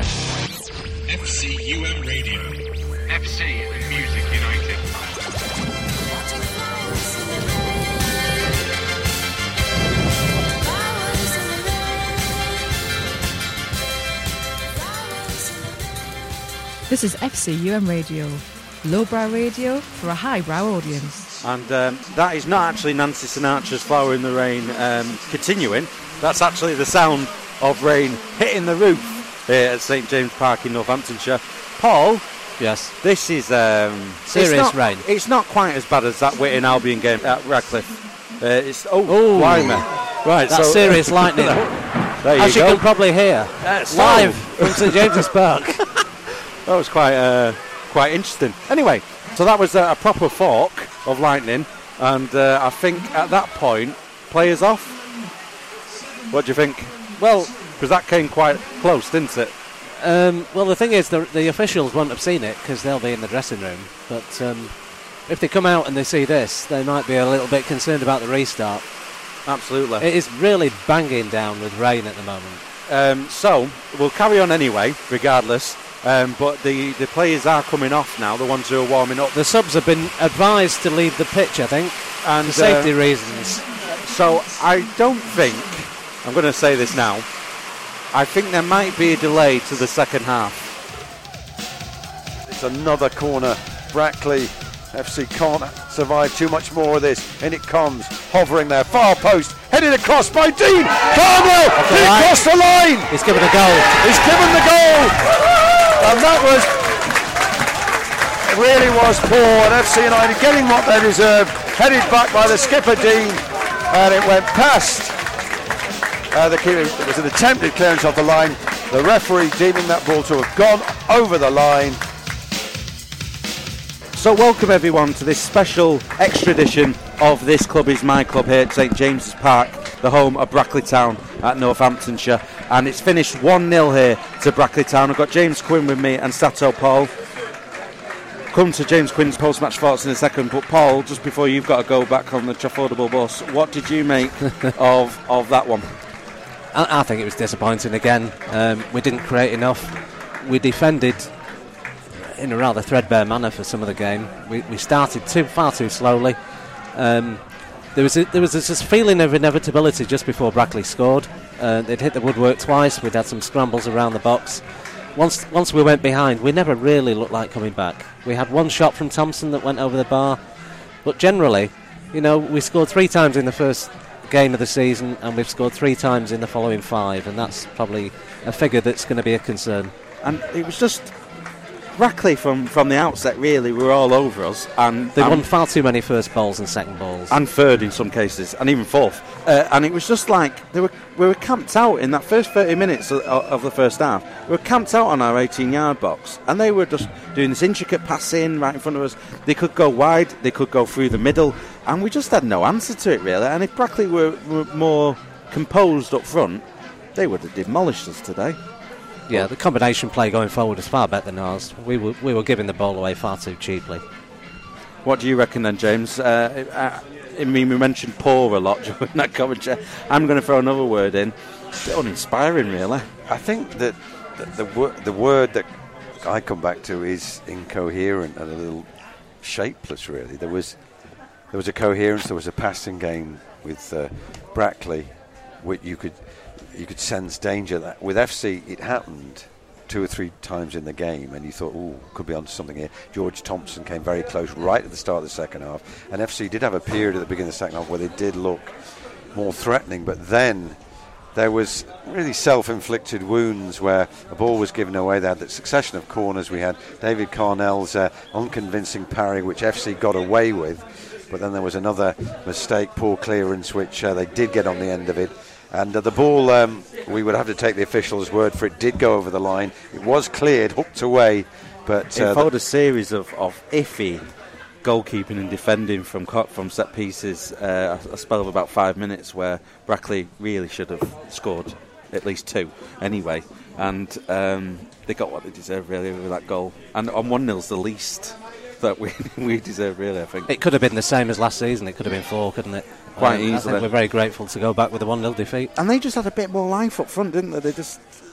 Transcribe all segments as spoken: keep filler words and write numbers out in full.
F C U M Radio. F C Music United. This is F C U M Radio, lowbrow radio for a highbrow audience. And um, that is not actually Nancy Sinatra's Flower in the Rain um, continuing. That's actually the sound of rain hitting the roof here at St James Park in Northamptonshire. Paul? Yes. This is um, serious it's not, rain. It's not quite as bad as that Whitton Albion game at Radcliffe. Uh, it's oh, Ooh. blimey. Right, that's so, serious lightning. There you As go. you can probably hear, uh, live from St James's Park. That was quite uh, quite interesting. Anyway, so that was uh, a proper fork of lightning, and uh, I think at that point, players off. What do you think? Well, because that came quite close, didn't it? Um, well, the thing is, the, the officials won't have seen it because they'll be in the dressing room. But um, if they come out and they see this, they might be a little bit concerned about the restart. Absolutely. It is really banging down with rain at the moment. Um, so, we'll carry on anyway, regardless. Um, but the, the players are coming off now, the ones who are warming up. The subs have been advised to leave the pitch, I think, and for safety uh, reasons. So, I don't think, I'm going to say this now, I think there might be a delay to the second half. It's another corner. Brackley F C can't survive too much more of this. In it comes, hovering there, far post, headed across by Dean. Carnell, he crossed the line. He's given a goal. He's given the goal. And that was, it really was poor. And F C United getting what they deserved. Headed back by the skipper Dean, and it went past uh, the keeper. It was an attempted clearance off the line. The referee deeming that ball to have gone over the line. So welcome everyone to this special extra edition of This Club Is My Club here at St James's Park, the home of Brackley Town at Northamptonshire, and it's finished one nil here to Brackley Town. I've got James Quinn with me and Sato Paul. Come to James Quinn's post-match thoughts in a second, but Paul, just before you've got to go back on the Traffordable bus, what did you make of of that one? I, I think it was disappointing again. Um, we didn't create enough. We defended in a rather threadbare manner for some of the game. We, we started too far too slowly. Um, there was a, there was this feeling of inevitability just before Brackley scored. Uh, they'd hit the woodwork twice. We'd had some scrambles around the box. Once once we went behind, we never really looked like coming back. We had one shot from Thompson that went over the bar, but generally, you know, we scored three times in the first game of the season, and we've scored three times in the following five, and that's probably a figure that's going to be a concern. And it was just Brackley from, from the outset really were all over us, and they and won far too many first balls and second balls, and third in some cases, and even fourth. Uh, and it was just like they were we were camped out in that first thirty minutes of, of the first half. We were camped out on our eighteen-yard box, and they were just doing this intricate passing right in front of us. They could go wide, they could go through the middle, and we just had no answer to it really. And if Brackley were, were more composed up front, they would have demolished us today. Yeah, the combination play going forward is far better than ours. We were we were giving the ball away far too cheaply. What do you reckon then, James? Uh, uh, I mean, we mentioned poor a lot during that commentary. I'm going to throw another word in. It's a bit uninspiring, really. I think that the, the, wor- the word that I come back to is incoherent and a little shapeless, really. There was there was a coherence, there was a passing game with uh, Brackley, which you could... you could sense danger. That with F C it happened two or three times in the game, and you thought, oh, could be onto something here. George Thompson came very close right at the start of the second half, and F C did have a period at the beginning of the second half where they did look more threatening, but then there was really self-inflicted wounds where a ball was given away. They had the succession of corners. We had David Carnell's uh, unconvincing parry, which F C got away with, but then there was another mistake, poor clearance, which uh, they did get on the end of it. And uh, the ball, um, we would have to take the official's word for it, did go over the line. It was cleared, hooked away, but... Uh, it followed the a series of, of iffy goalkeeping and defending from from set pieces, uh, a spell of about five minutes where Brackley really should have scored at least two anyway. And um, they got what they deserved, really, with that goal. And on one nil's the least that we we deserve, really, I think. It could have been the same as last season. It could have been four, couldn't it? Quite um, easily. I think we're very grateful to go back with a one nil defeat. And they just had a bit more life up front, didn't they? They just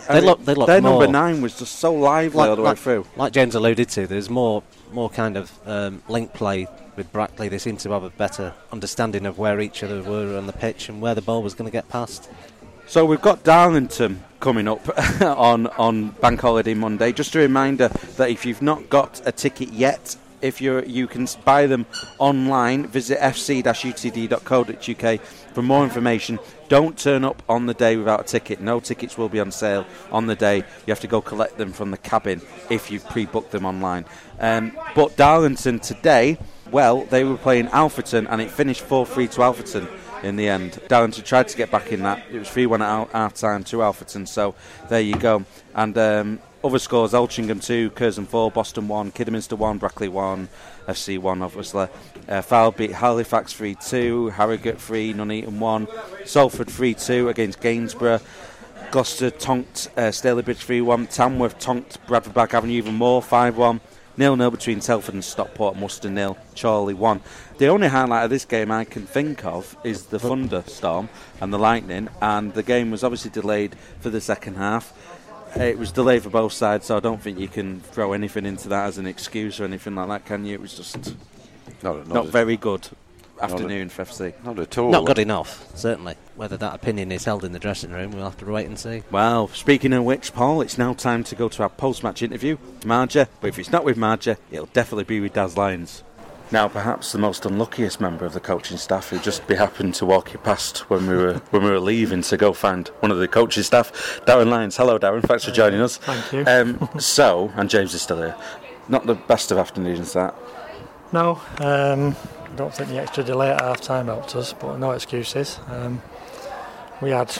They look, they look their more, number nine was just so lively like, all the way like, through. Like James alluded to, there's more, more kind of um, link play with Brackley. They seem to have a better understanding of where each other were on the pitch and where the ball was going to get past. So we've got Darlington coming up on, on Bank Holiday Monday. Just a reminder that if you've not got a ticket yet, if you're, you can buy them online. Visit f c dash u t d dot co dot u k for more information. Don't turn up on the day without a ticket. No tickets will be on sale on the day. You have to go collect them from the cabin if you've pre-booked them online. Um, but Darlington today, well, they were playing Alfreton and it finished four three to Alfreton in the end. Darlington tried to get back in that. It was three one at half time to Alfreton, so there you go. And um, other scores: Altrincham two, Curzon four, Boston one, Kidderminster one, Brackley one, F C one obviously. Uh, Fylde beat Halifax three two, Harrogate three, Nuneaton one, Salford three two against Gainsborough. Gloucester tonked uh, Stalybridge three one, Tamworth tonked Bradford Park Avenue even more five one. nil nil between Telford and Stockport, Worcester nil, Chorley one. The only highlight of this game I can think of is the thunderstorm and the lightning, and the game was obviously delayed for the second half. It was delayed for both sides, so I don't think you can throw anything into that as an excuse or anything like that, can you? It was just not, not, not a, very good afternoon for F C. Not at all. Not good enough, certainly. Whether that opinion is held in the dressing room, we'll have to wait and see. Well, speaking of which, Paul, it's now time to go to our post-match interview. Marja, but if it's not with Marja, it'll definitely be with Daz Lyons. Now, perhaps the most unluckiest member of the coaching staff who just be happened to walk you past when we were when we were leaving to go find one of the coaching staff, Darren Lyons. Hello, Darren. Thanks for joining us. Thank you. Um, so, and James is still here. Not the best of afternoons, that. No, um, I don't think the extra delay at half time helped us, but no excuses. Um, we had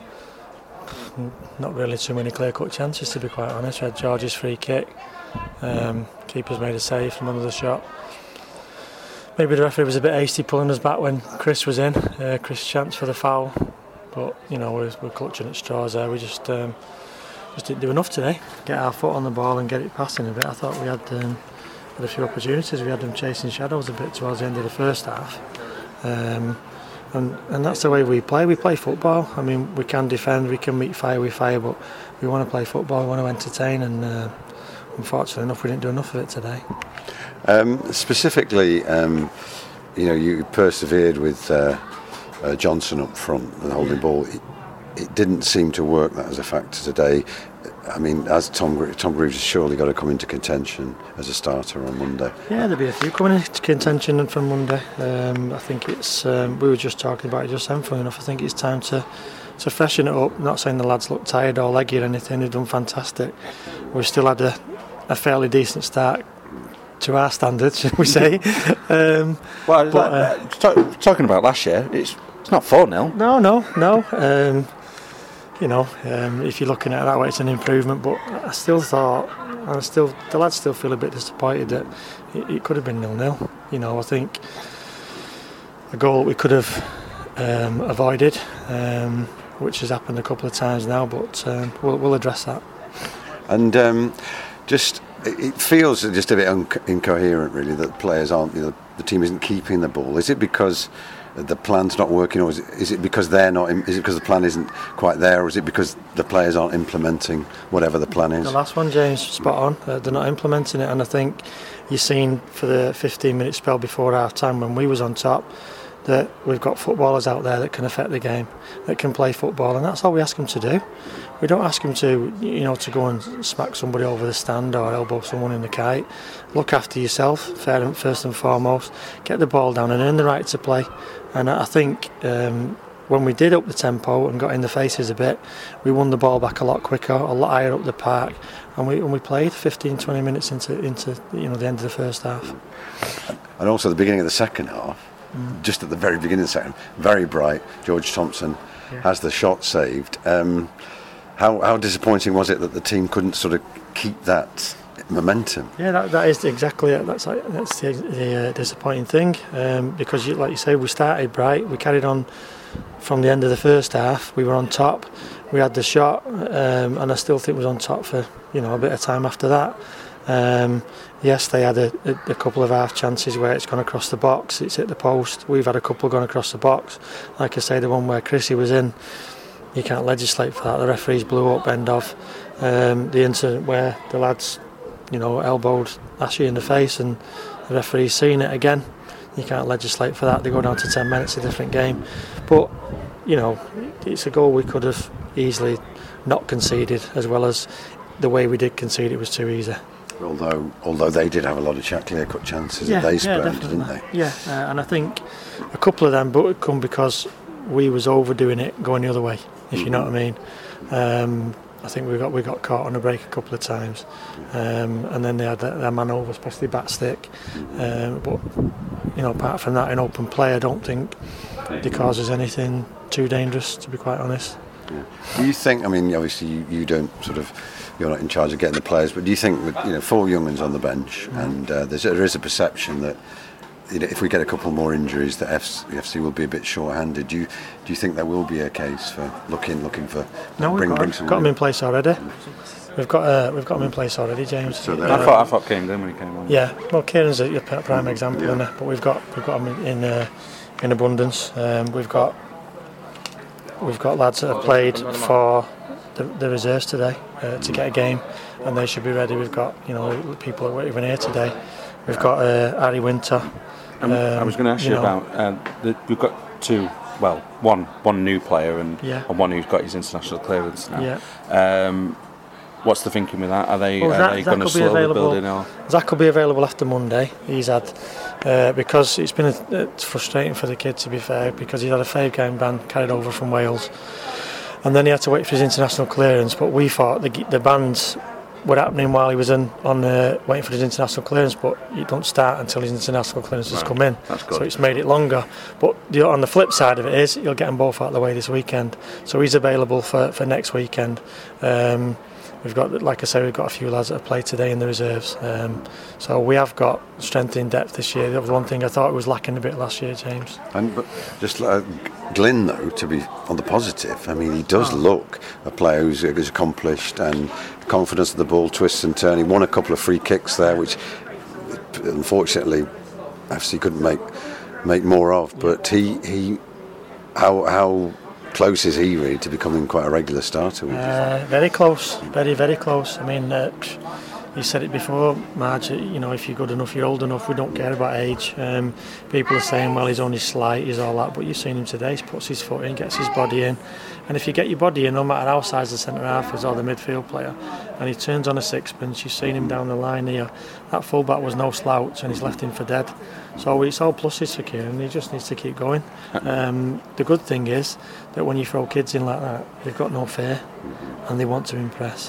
not really too many clear-cut chances, to be quite honest. We had George's free kick. Um, keeper's made a save from under the shot. Maybe the referee was a bit hasty pulling us back when Chris was in. Uh, Chris chance for the foul, but you know we're, we're clutching at straws there. We just um, just didn't do enough today. Get our foot on the ball and get it passing a bit. I thought we had um, had a few opportunities. We had them chasing shadows a bit towards the end of the first half, um, and and that's the way we play. We play football. I mean, we can defend, we can meet fire with fire, but we want to play football. We want to entertain, and uh, unfortunately enough, we didn't do enough of it today. Um, specifically, um, you know, you persevered with uh, uh, Johnson up front and holding ball. It, it didn't seem to work, that as a factor today. I mean, as Tom Tom Greaves has surely got to come into contention as a starter on Monday. Yeah, there'll be a few coming into contention from Monday. Um, I think it's. Um, we were just talking about it just then. Funny enough, I think it's time to to freshen it up. Not saying the lads look tired or leggy or anything. They've done fantastic. We've still had a, a fairly decent start. To our standards, should we say? um, well, but, uh, talk, talking about last year, it's it's not four nil. No, no, no. Um, you know, um, if you're looking at it that way, it's an improvement. But I still thought, I still, the lads still feel a bit disappointed that it, it could have been nil nil. You know, I think a goal we could have um, avoided, um, which has happened a couple of times now. But um, we'll, we'll address that. And um, just. It feels just a bit un- incoherent, really, that players aren't, you know, the team isn't keeping the ball. Is it because the plan's not working, or is it, is it because they're not? Is it because the plan isn't quite there, or is it because the players aren't implementing whatever the plan is? The last one, James, spot on. Uh, they're not implementing it, and I think you've seen for the fifteen minute spell before half time when we was on top that we've got footballers out there that can affect the game, that can play football, and that's all we ask them to do. We don't ask them to, you know, to go and smack somebody over the stand or elbow someone in the kite. Look after yourself, first and foremost. Get the ball down and earn the right to play. And I think um, when we did up the tempo and got in the faces a bit, we won the ball back a lot quicker, a lot higher up the park, and we and we played fifteen, twenty minutes into into you know the end of the first half. And also the beginning of the second half. Mm. Just at the very beginning of the second, very bright. George Thompson yeah. has the shot saved. Um, how how disappointing was it that the team couldn't sort of keep that momentum? Yeah, that that is exactly it. That's like, that's the, the uh, disappointing thing um, because, you, like you say, we started bright. We carried on from the end of the first half. We were on top. We had the shot, um, and I still think we was on top for you know a bit of time after that. Um, yes, they had a, a, a couple of half chances where it's gone across the box, it's hit the post. We've had a couple gone across the box. Like I say, the one where Chrissy was in, you can't legislate for that. The referees blew up end of um, the incident where the lads, you know, elbowed Ashley in the face, and the referee's seen it again. You can't legislate for that. They go down to ten minutes, a different game. But, you know, it's a goal we could have easily not conceded, as well as the way we did concede it was too easy. Although although they did have a lot of ch- clear-cut chances Yeah, that they yeah, spurned, definitely. didn't they? Yeah, uh, and I think a couple of them but come because we was overdoing it going the other way, if you know what I mean. Um, I think we got we got caught on a break a couple of times, um, and then they had their, their man over, especially Batstick. Um, but you know, apart from that, in open play, I don't think they cause us anything too dangerous, to be quite honest. Yeah. Do you think? I mean, obviously, you, you don't sort of. You're not in charge of getting the players, but do you think with you know four young ones on the bench, and uh, there's, there is a perception that you know, if we get a couple more injuries, that F C will be a bit short-handed. Do you do you think there will be a case for looking looking for no, we've bring, got, bring some got them in place already. We've got uh, we've got them in place already, James. So I thought I thought Kieran when he came on. Yeah, well, Kieran's a prime example, Yeah. isn't it? But we've got we've got them in uh, in abundance. Um, we've got we've got lads that have played for the, the reserves today uh, to get a game, and they should be ready. We've got you know people that weren't even here today. We've got uh, Harry Winter. Um, I was going to ask you, you know, about uh, the, we've got two. Well, one one new player and, Yeah. and one who's got his international clearance now. Yeah. Um, what's the thinking with that? Are they Well, are Zach- they Zach going to will be slowly available. build in? Or? Zach will be available after Monday. He's had uh, because it's been a, it's frustrating for the kid, to be fair, because he's had a five game ban carried over from Wales, and then he had to wait for his international clearance. But we thought the the bans were happening while he was in, on uh, waiting for his international clearance, but you don't start until his international clearance has Right. come in. That's good. So it's made it longer. But the, on the flip side of it is he'll get them both out of the way this weekend. So he's available for, for next weekend. Um, we've got, like I say, we've got a few lads that have played today in the reserves. Um, so we have got strength in depth this year. That was one thing I thought was lacking a bit last year, James. And but just uh, Glyn, though, to be on the positive, I mean, he does look a player who's, who's accomplished and confidence of the ball, twists and turns. He won a couple of free kicks there, which unfortunately F C couldn't make make more of. But he he how how close is he really to becoming quite a regular starter? Would you think? Uh, very close, very, very close. I mean, uh, you said it before, Marge, you know, if you're good enough, you're old enough, we don't care about age. Um, people are saying, well, he's only slight, he's all that, but you've seen him today, he puts his foot in, gets his body in, and if you get your body in, no matter how size the centre-half is or the midfield player, and he turns on a sixpence, you've seen him down the line here, that full-back was no slouch, and he's left him for dead. So it's all pluses for Kieran, he just needs to keep going. Um, the good thing is that when you throw kids in like that, they've got no fear, and they want to impress.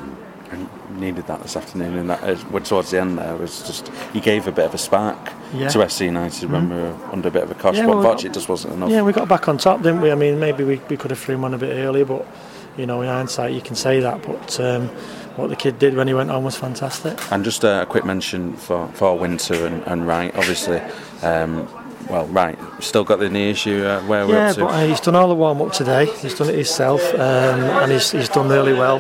And needed that this afternoon, and that is, well, towards the end there was just he gave a bit of a spark Yeah. to F C United when we were under a bit of a cosh, Yeah, but well, unfortunately it just wasn't enough. Yeah, we got back on top, didn't we? I mean, maybe we, we could have threw him on a bit earlier, but you know, in hindsight, you can say that. But um, what the kid did when he went on was fantastic. And just a, a quick mention for, for Winter and, and Wright, obviously. Um, well, Wright still got the knee issue. Uh, where we're Yeah, up to. but uh, he's done all the warm up today. He's done it himself, um, and he's he's done really well.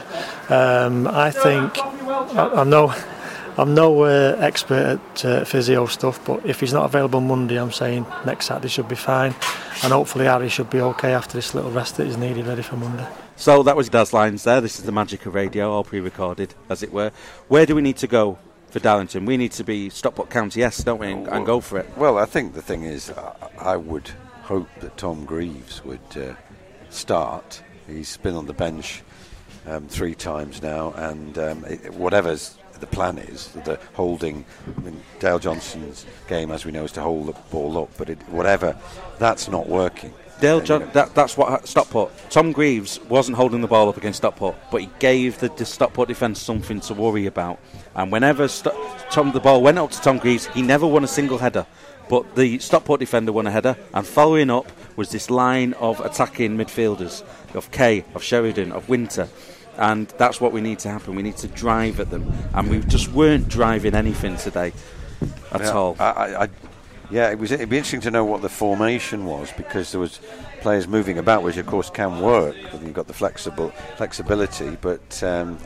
Um, I think I, I'm no I'm no uh, expert at uh, physio stuff, but if he's not available Monday, I'm saying next Saturday should be fine, and hopefully Harry should be okay after this little rest that is needed, ready for Monday. So that was Daz Lyons there. This is the magic of radio, all pre-recorded, as it were. Where do we need to go for Darlington? We need to be Stockport County-esque, don't we, and, and go for it. Well, I think the thing is, I, I would hope that Tom Greaves would uh, start. He's been on the bench um, three times now, and um, it, whatever's the plan is, the holding, I mean, Dale Johnson's game, as we know, is to hold the ball up, but it, whatever, that's not working. Dale John, that, that's what Stockport. Tom Greaves wasn't holding the ball up against Stockport, but he gave the, the Stockport defence something to worry about. And whenever St- Tom, the ball went up to Tom Greaves, he never won a single header. But the Stockport defender won a header, and following up was this line of attacking midfielders of Kay, of Sheridan, of Winter. And that's what we need to happen. We need to drive at them, and we just weren't driving anything today at yeah, all. I, I, I, yeah, it was. It'd be interesting to know what the formation was, because there was players moving about, which of course can work when you've got the flexible flexibility, but um,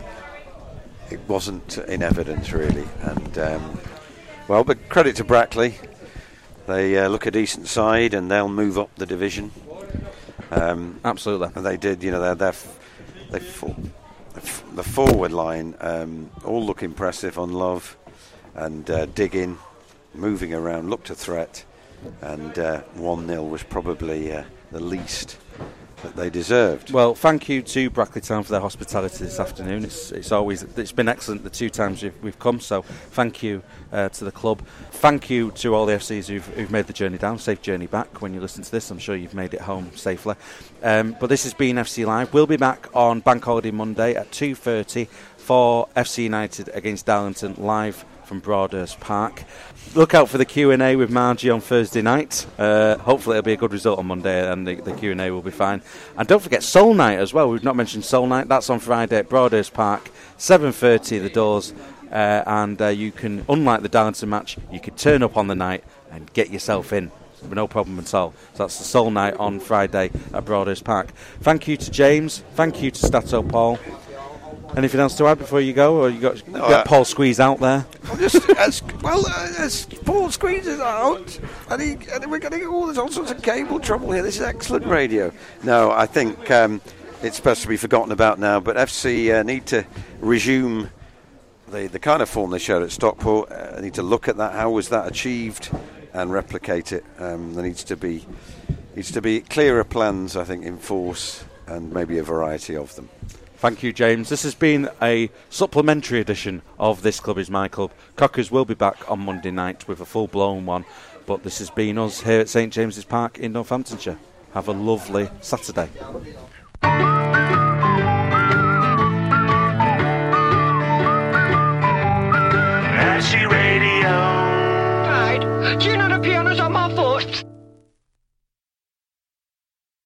it wasn't in evidence really. And um, well, but credit to Brackley, they uh, look a decent side, and they'll move up the division. Um, Absolutely. And they did, you know, they're, they're f- they f- the forward line um, all look impressive on Love and uh, digging, moving around, looked a threat, and uh, one nil was probably uh, the least that they deserved. Well, thank you to Brackley Town for their hospitality this afternoon. It's it's always it's been excellent the two times we've, we've come. So thank you uh, to the club. Thank you to all the F Cs who've, who've made the journey down. Safe journey back. When you listen to this, I'm sure you've made it home safely. Um, but this has been F C Live. We'll be back on Bank Holiday Monday at two thirty for F C United against Darlington, live from Broadhurst Park. Look out for the Q and A with Margie on Thursday night. Uh, hopefully it'll be a good result on Monday and the, the Q and A will be fine. And don't forget Soul Night as well. We've not mentioned Soul Night. That's on Friday at Broadhurst Park, seven thirty the doors. Uh, and uh, you can, unlike the Darlington match, you can turn up on the night and get yourself in. No problem at all. So that's the Soul Night on Friday at Broadhurst Park. Thank you to James. Thank you to Stato Paul. Anything else to add before you go, or you got, no, you got uh, Paul Squeeze out there? Just as well uh, as Paul squeezes out, and, he, and we're getting all this all sorts of cable trouble here. This is excellent radio. No, I think um, it's supposed to be forgotten about now. But F C uh, need to resume the the kind of form they showed at Stockport. Uh, need to look at that. How was that achieved, and replicate it. Um, there needs to be needs to be clearer plans, I think, in force, and maybe a variety of them. Thank you, James. This has been a supplementary edition of This Club Is My Club. Cockers will be back on Monday night with a full-blown one, but this has been us here at St James's Park in Northamptonshire. Have a lovely Saturday.